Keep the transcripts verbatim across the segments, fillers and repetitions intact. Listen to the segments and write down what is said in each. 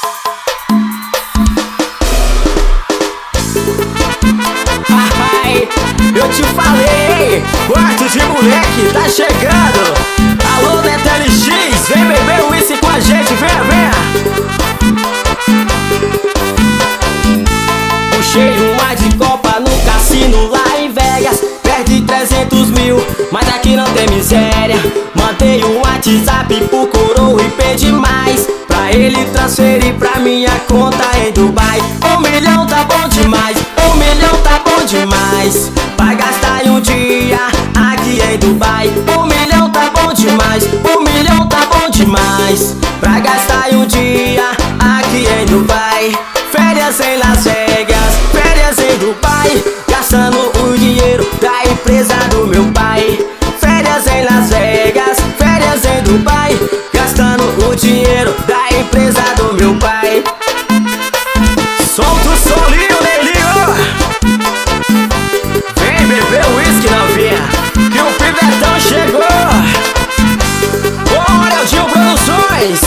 Ai, eu te falei, quarto de moleque tá chegando. Alô, Neto L X, vem beber um uísque com a gente, venha, venha. Puxei uma de copa no cassino lá em Vegas, perdi trezentos mil, mas aqui não tem miséria. Mandei um WhatsApp pro coroa e pedi mais, pra ele transferir pra minha conta em Dubai. Um milhão tá bom demais, um milhão tá bom demais, pra gastar em um dia aqui em Dubai. Um milhão tá bom demais, um milhão tá bom demais, pra gastar em um dia aqui em Dubai. Férias em Las Vegas, férias em Dubai, gastando o dinheiro da empresa do meu pai. Férias em Las Vegas, férias em Dubai, gastando o dinheiro da empresa do meu pai. Solta o solinho, Nelinho, vem beber o uísque, novinha, que o Pibetão chegou. Bora, Gil Produções.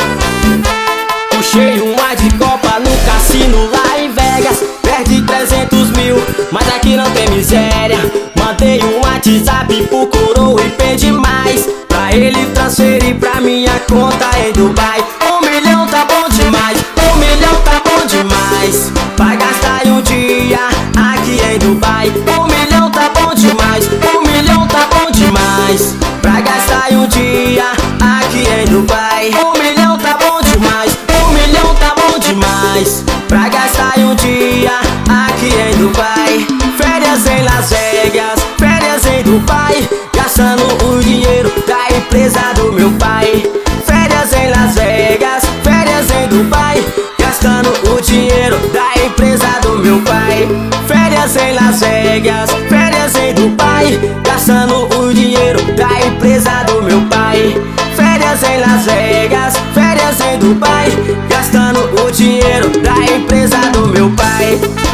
Puxei uma de copa no cassino lá em Vegas, perdi trezentos mil, mas aqui não tem miséria. Mandei um WhatsApp pro coroa e pedi mais, pra ele transferir pra minha conta em Dubai. Um milhão tá bom demais, um milhão tá bom demais, pra gastar em um dia aqui em Dubai. Um milhão tá bom demais, um milhão tá bom demais, pra gastar em um dia aqui em Dubai. Um milhão tá bom demais, um milhão tá bom demais, pra gastar em um dia aqui em Dubai. Férias em Las Vegas, férias em Dubai, gastando o dinheiro da empresa do meu pai. Férias em Las Vegas, férias em Dubai, gastando o dinheiro da empresa do meu pai. Férias em Las Vegas, férias em Dubai, gastando o dinheiro da empresa do meu pai. Férias em Las Vegas, férias em Dubai, gastando o dinheiro da empresa do meu pai.